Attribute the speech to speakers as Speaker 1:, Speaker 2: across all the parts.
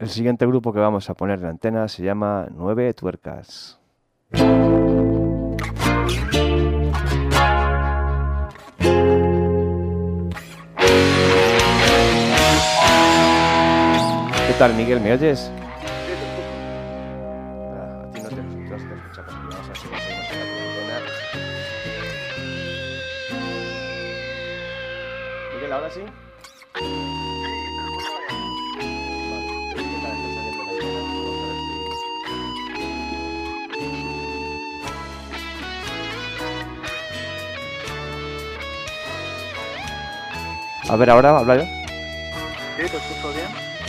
Speaker 1: El siguiente grupo que vamos a poner en antena se llama Nueve Tuercas. ¿Qué tal, Miguel? ¿Me oyes? A ti no te escuchamos. Vamos a ver si conseguimos en la cuarentena. Miguel, ¿ahora sí? A ver, ahora, ¿habla yo?
Speaker 2: Sí, te escucho bien.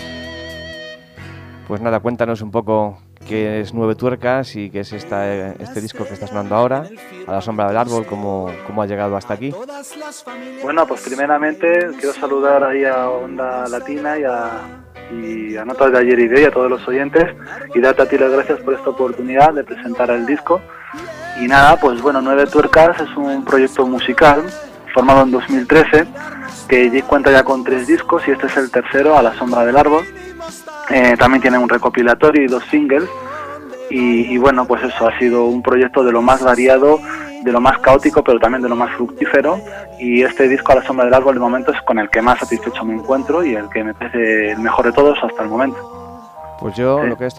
Speaker 1: Pues nada, cuéntanos un poco qué es Nueve Tuercas y qué es este disco que está sonando ahora, A la sombra del árbol, cómo ha llegado hasta aquí.
Speaker 2: Bueno, pues primeramente quiero saludar ahí a Onda Latina y a Notas de Ayer y de hoy, a todos los oyentes, y darte a ti las gracias por esta oportunidad de presentar el disco. Y nada, pues bueno, Nueve Tuercas es un proyecto musical formado en 2013, que cuenta ya con 3 discos y este es el tercero, A la sombra del árbol. También tiene un recopilatorio y 2 singles y bueno, pues eso, ha sido un proyecto de lo más variado, de lo más caótico, pero también de lo más fructífero, y este disco, A la sombra del árbol, de momento es con el que más satisfecho me encuentro y el que me parece el mejor de todos hasta el momento.
Speaker 1: Pues yo
Speaker 2: Sí.
Speaker 1: lo que he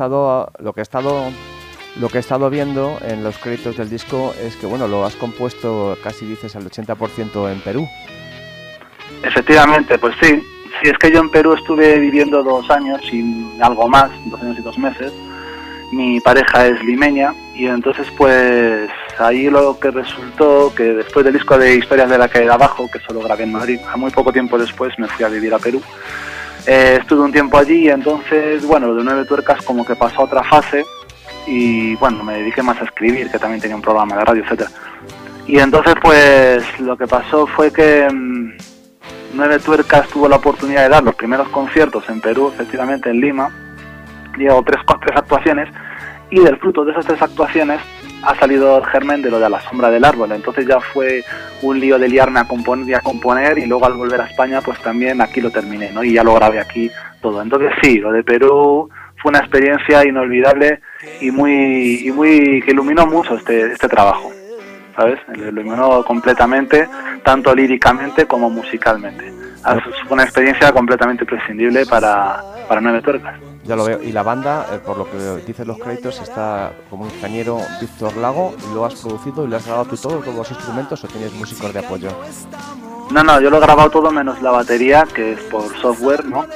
Speaker 1: estado viendo en los créditos del disco es que bueno, lo has compuesto casi dices al 80% en Perú.
Speaker 2: Efectivamente, pues sí, es que yo en Perú estuve viviendo 2 años y algo más, 2 años y 2 meses. Mi pareja es limeña y entonces pues ahí lo que resultó, que después del disco de Historias de la calle de abajo, que solo grabé en Madrid, a muy poco tiempo después me fui a vivir a Perú. Estuve un tiempo allí y entonces, bueno, lo de Nueve Tuercas como que pasó a otra fase y bueno, me dediqué más a escribir, que también tenía un programa de radio, etcétera. Y entonces pues lo que pasó fue que Nueve Tuercas tuvo la oportunidad de dar los primeros conciertos en Perú, efectivamente en Lima. Dio 3 actuaciones y del fruto de esas 3 actuaciones ha salido el germen de lo de A la sombra del árbol. Entonces ya fue un lío de liarme a componer y luego al volver a España pues también aquí lo terminé, ¿no? Y ya lo grabé aquí todo. Entonces sí, lo de Perú fue una experiencia inolvidable y muy que iluminó mucho este trabajo, ¿sabes? Lo iluminó completamente, tanto líricamente como musicalmente. Fue una experiencia completamente imprescindible para Nueve Tuercas.
Speaker 1: Ya lo veo. Y la banda, por lo que dicen los créditos, está como ingeniero Víctor Lago, y lo has producido y lo has grabado tú todos los instrumentos, ¿o tienes músicos de apoyo?
Speaker 2: No, yo lo he grabado todo menos la batería, que es por software, ¿no?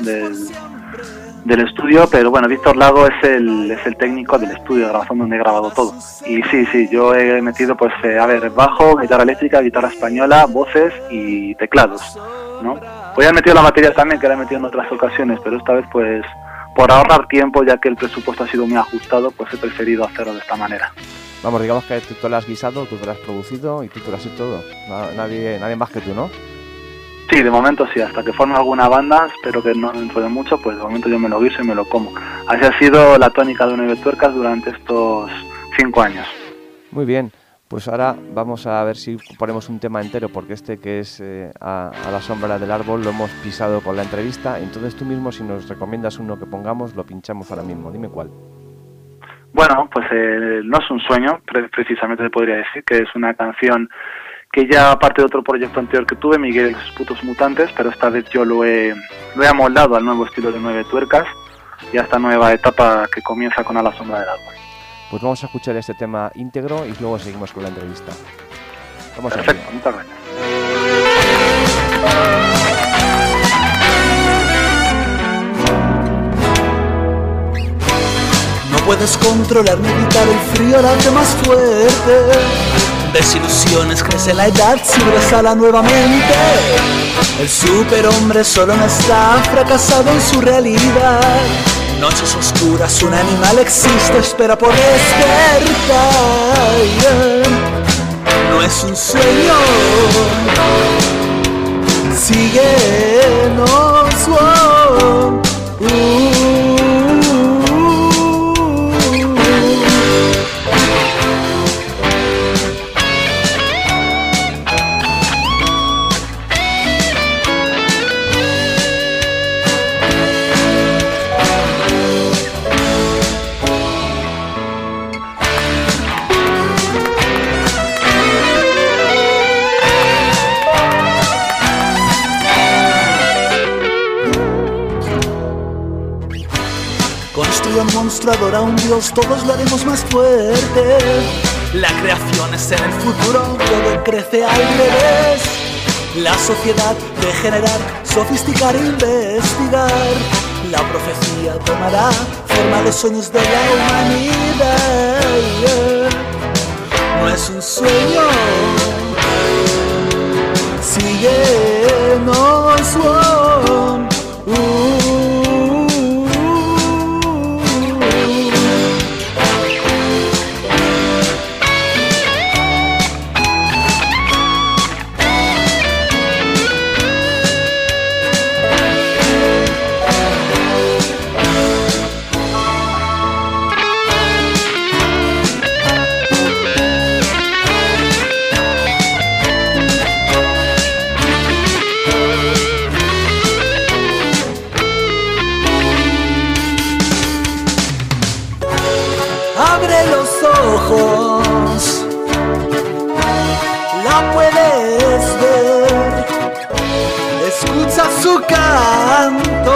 Speaker 2: del estudio, pero bueno, Víctor Lago es el técnico del estudio de grabación donde he grabado todo. Y sí, yo he metido pues, bajo, guitarra eléctrica, guitarra española, voces y teclados, ¿no? Pues ya he metido la batería también, que la he metido en otras ocasiones, pero esta vez pues por ahorrar tiempo, ya que el presupuesto ha sido muy ajustado, pues he preferido hacerlo de esta manera.
Speaker 1: Vamos, digamos que tú te lo has guisado, tú te lo has producido y tú te lo has hecho todo. Nadie más que tú, ¿no?
Speaker 2: Sí, de momento sí, hasta que forme alguna banda, espero que no dentro de mucho, pues de momento yo me lo guiso y me lo como. Así ha sido la tónica de Nueve Tuercas durante estos 5 años.
Speaker 1: Muy bien, pues ahora vamos a ver si ponemos un tema entero, porque este que es a la sombra del árbol lo hemos pisado con la entrevista. Entonces tú mismo, si nos recomiendas uno que pongamos, lo pinchamos ahora mismo. Dime cuál.
Speaker 2: Bueno, pues No es un sueño, precisamente se podría decir, que es una canción que ya parte de otro proyecto anterior que tuve, Miguel y los putos mutantes, pero esta vez yo lo he amoldado al nuevo estilo de Nueve Tuercas y a esta nueva etapa que comienza con A la sombra del árbol.
Speaker 1: Pues vamos a escuchar este tema íntegro y luego seguimos con la entrevista. Vamos.
Speaker 2: Perfecto, muchas gracias.
Speaker 3: No puedes controlar ni evitar el frío, la hace más fuerte. Desilusiones, crece la edad, sirves a la nuevamente. El superhombre solo no está, fracasado en su realidad. Noches oscuras, un animal existe, espera por despertar. No es un sueño, síguenos. Construye un monstruo, adora a un dios, todos lo haremos más fuerte. La creación es en el futuro, todo crece al revés. La sociedad de generar, sofisticar e investigar. La profecía tomará forma los sueños de la humanidad. No es un sueño, síguenos, la puedes ver, escucha su canto,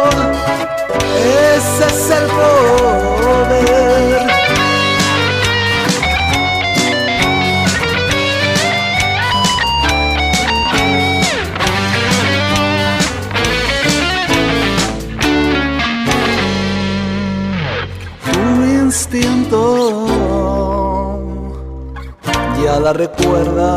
Speaker 3: ese es el poder. Tu instinto ya la recuerda.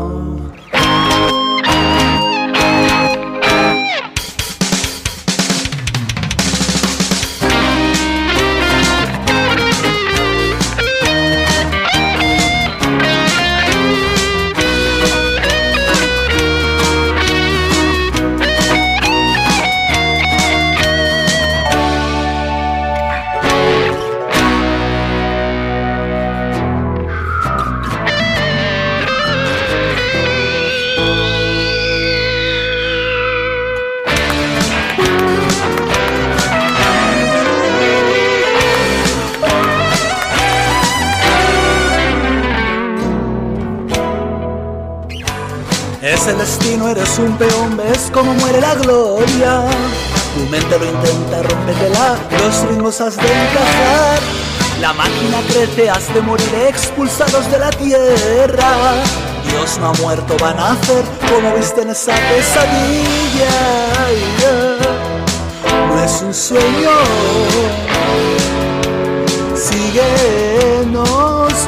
Speaker 3: Es el destino, eres un peón, ves cómo muere la gloria. Tu mente lo intenta, rómpetela, los ritmos has de encajar. La máquina crece, has de morir, expulsados de la tierra. Dios no ha muerto, va a nacer, como viste en esa pesadilla. No es un sueño, síguenos,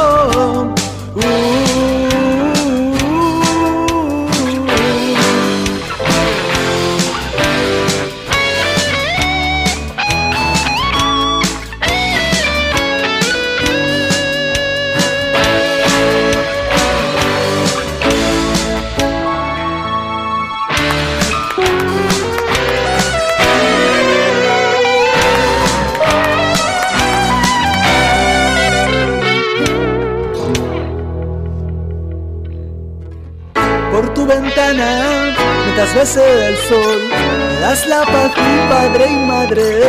Speaker 3: por tu ventana, mientras ves el sol, me das la paz, mi padre y madre.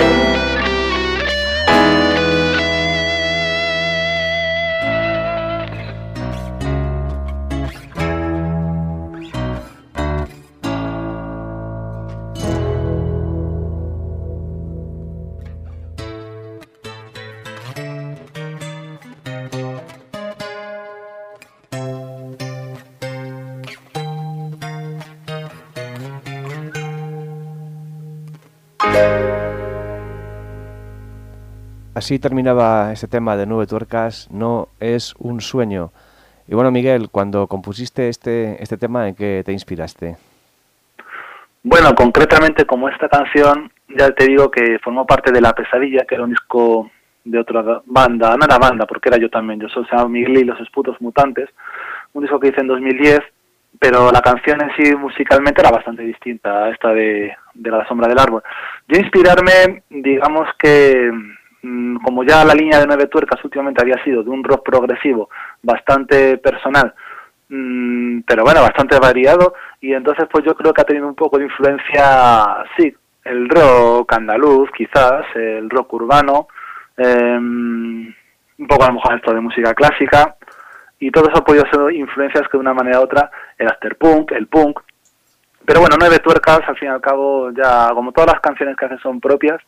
Speaker 1: Así terminaba este tema de Nueve Tuercas, No es un sueño. Y bueno, Miguel, cuando compusiste este tema, ¿en qué te inspiraste?
Speaker 2: Bueno, concretamente como esta canción, ya te digo que formó parte de La Pesadilla, que era un disco de otra banda, no era banda, porque era yo también, yo soy Miguel y los Esputos Mutantes, un disco que hice en 2010, pero la canción en sí musicalmente era bastante distinta a esta de La Sombra del Árbol. Yo inspirarme, digamos que como ya la línea de Nueve Tuercas últimamente había sido de un rock progresivo bastante personal, pero bueno, bastante variado, y entonces pues yo creo que ha tenido un poco de influencia, sí, el rock andaluz quizás, el rock urbano, un poco a lo mejor esto de música clásica, y todo eso ha podido ser influencias que de una manera u otra, el afterpunk, el punk, pero bueno, Nueve Tuercas al fin y al cabo, ya como todas las canciones que hace son propias,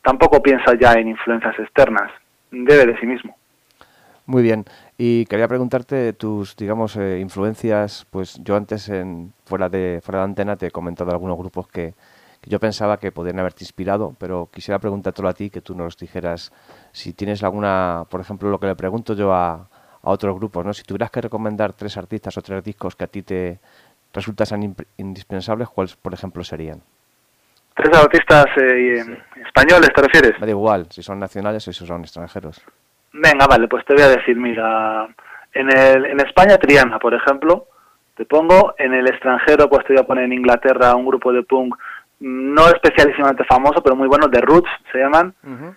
Speaker 2: tampoco piensa ya en influencias externas, bebe de sí mismo.
Speaker 1: Muy bien, y quería preguntarte tus, digamos, influencias. Pues yo antes, fuera de antena, te he comentado algunos grupos que yo pensaba que podrían haberte inspirado, pero quisiera preguntártelo a ti, que tú nos dijeras si tienes alguna, por ejemplo, lo que le pregunto yo a otros grupos, ¿no? Si tuvieras que recomendar 3 artistas o 3 discos que a ti te resultasen indispensables, ¿cuáles, por ejemplo, serían?
Speaker 2: 3 artistas españoles, ¿te refieres?
Speaker 1: Me da igual, si son nacionales o si son extranjeros.
Speaker 2: Venga, vale, pues te voy a decir, mira, en España Triana, por ejemplo, te pongo. En el extranjero, pues te voy a poner en Inglaterra un grupo de punk no especialísimamente famoso, pero muy bueno, The Roots se llaman.
Speaker 1: Uh-huh.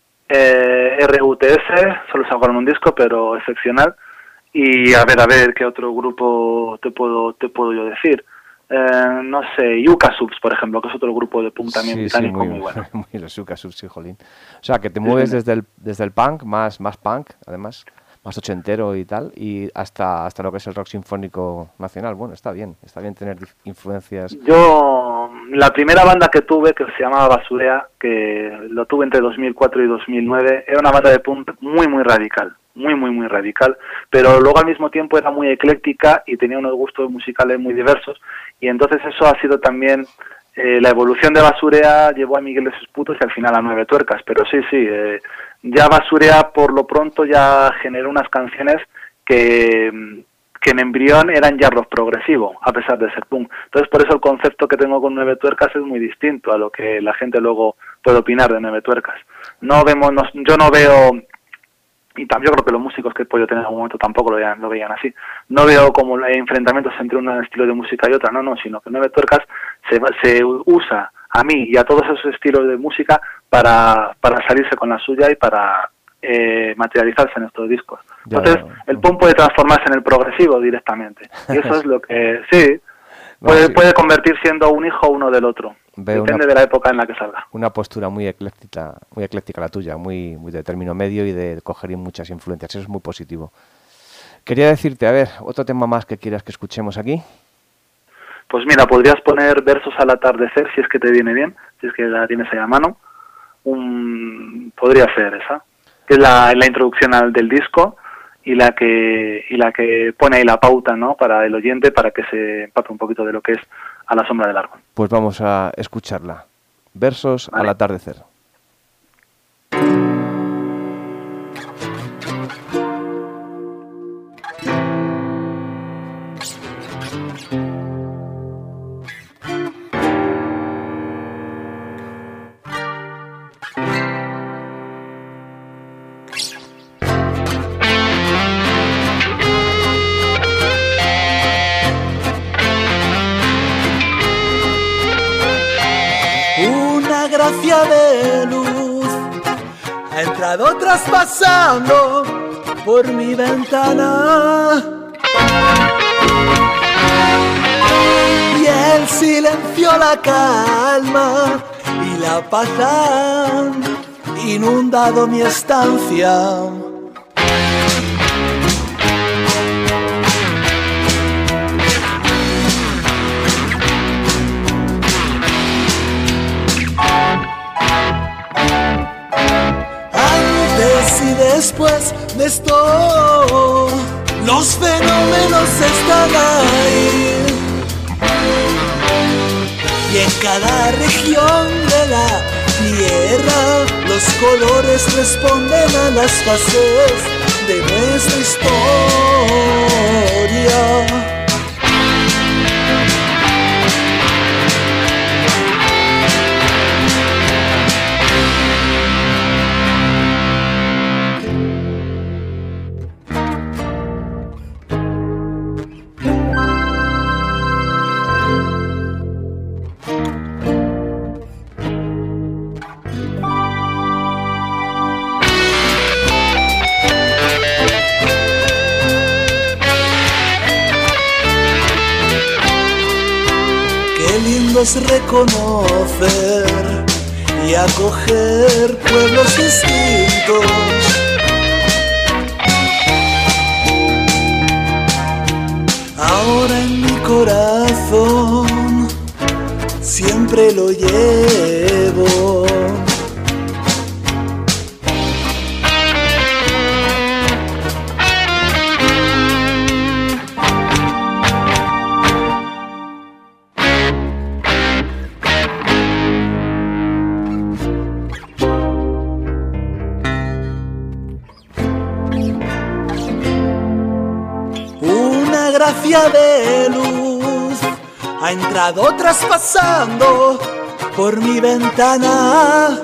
Speaker 2: RUTS, solo sacaron un disco, pero excepcional. Y a ver, ¿qué otro grupo te puedo yo decir? No sé, Yuka Subs, por ejemplo, que es otro grupo de punk también británico muy bueno.
Speaker 1: Muy los Yuka Subs, sí, jolín. O sea, que te mueves desde el punk, más punk, además, más ochentero y tal, y hasta lo que es el rock sinfónico nacional. Bueno, está bien tener influencias.
Speaker 2: Yo, la primera banda que tuve, que se llamaba Basurea, que lo tuve entre 2004 y 2009, era una banda de punk muy radical. Muy radical, pero luego al mismo tiempo era muy ecléctica y tenía unos gustos musicales muy diversos, y entonces eso ha sido también la evolución de Basurea. Llevó a Miguel de sus Putos y al final a Nueve Tuercas, pero sí, ya Basurea por lo pronto ya generó unas canciones que en embrión eran ya rock progresivo, a pesar de ser punk. Entonces por eso el concepto que tengo con Nueve Tuercas es muy distinto a lo que la gente luego puede opinar de Nueve Tuercas. Yo no veo, y yo creo que los músicos que he podido tener en algún momento tampoco lo veían así. No veo como enfrentamientos entre un estilo de música y otra, no, sino que Nueve Tuercas se usa a mí y a todos esos estilos de música para salirse con la suya y para materializarse en estos discos. Entonces, el punk puede transformarse en el progresivo directamente. Y eso es lo que, sí, puede convertir siendo un hijo uno del otro. Depende de la época en la que salga.
Speaker 1: Una postura muy ecléctica la tuya, muy de término medio y de coger muchas influencias. Eso es muy positivo. Quería decirte, a ver, otro tema más que quieras que escuchemos aquí.
Speaker 2: Pues mira, podrías poner Versos al atardecer, si es que te viene bien, si es que la tienes ahí a mano. Podría ser esa, que es la introducción del disco y la que pone ahí la pauta, ¿no?, para el oyente, para que se empape un poquito de lo que es A la sombra del árbol.
Speaker 1: Pues vamos a escucharla. Versos al atardecer.
Speaker 3: De luz ha entrado traspasando por mi ventana, y el silencio, la calma y la paz han inundado mi estancia. Después de esto, los fenómenos están ahí, y en cada región de la tierra los colores responden a las fases de nuestra historia. Es reconocer y acoger pueblos distintos. Ahora en mi corazón siempre lo llevo, fotografía de luz ha entrado traspasando por mi ventana.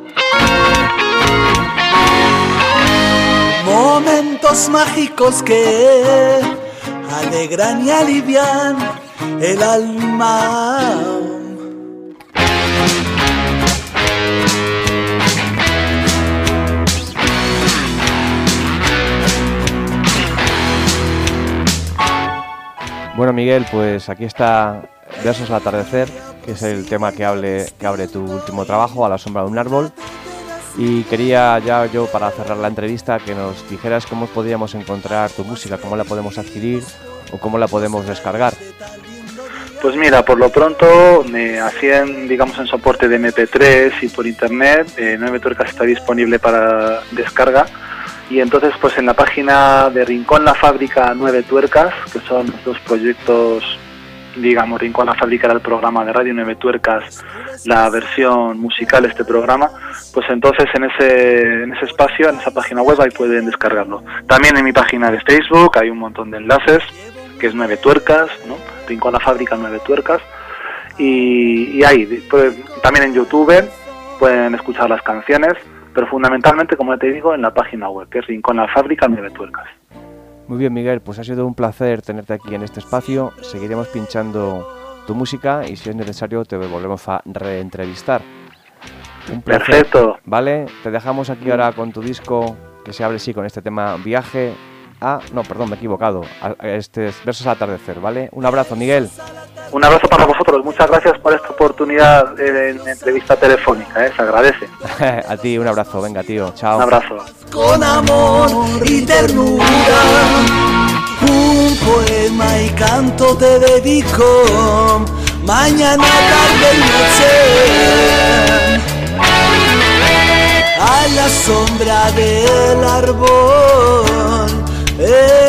Speaker 3: Momentos mágicos que alegran y alivian el alma.
Speaker 1: Bueno, Miguel, pues aquí está Versos al atardecer, que es el tema que abre tu último trabajo, A la sombra de un árbol. Y quería ya yo, para cerrar la entrevista, que nos dijeras cómo podríamos encontrar tu música, cómo la podemos adquirir o cómo la podemos descargar.
Speaker 2: Pues mira, por lo pronto, así en soporte de MP3 y por internet, 9 Tuercas está disponible para descarga. Y entonces, pues en la página de Rincón La Fábrica 9 Tuercas, que son los dos proyectos, digamos, Rincón La Fábrica era el programa de radio, 9 Tuercas la versión musical de este programa, pues entonces en ese espacio, en esa página web, ahí pueden descargarlo. También en mi página de Facebook hay un montón de enlaces, que es 9 Tuercas, ¿no? Rincón La Fábrica 9 Tuercas, y ahí, pues, también en YouTube pueden escuchar las canciones, pero fundamentalmente, como te digo, en la página web, que es Rincón La Fábrica 9 Tuercas.
Speaker 1: Muy bien, Miguel, pues ha sido un placer tenerte aquí en este espacio. Seguiremos pinchando tu música y si es necesario te volvemos a reentrevistar. Un placer.
Speaker 2: Perfecto.
Speaker 1: Vale, te dejamos aquí ahora con tu disco, que se abre con este tema Viaje a... No, perdón, me he equivocado. Versos al atardecer, ¿vale? Un abrazo, Miguel.
Speaker 2: Un abrazo para vosotros. Muchas gracias por esta oportunidad en entrevista telefónica, se agradece.
Speaker 1: A ti, un abrazo. Venga, tío. Chao.
Speaker 2: Un abrazo.
Speaker 3: Con amor y ternura, un poema y canto te dedico, mañana, tarde y noche, a la sombra del árbol.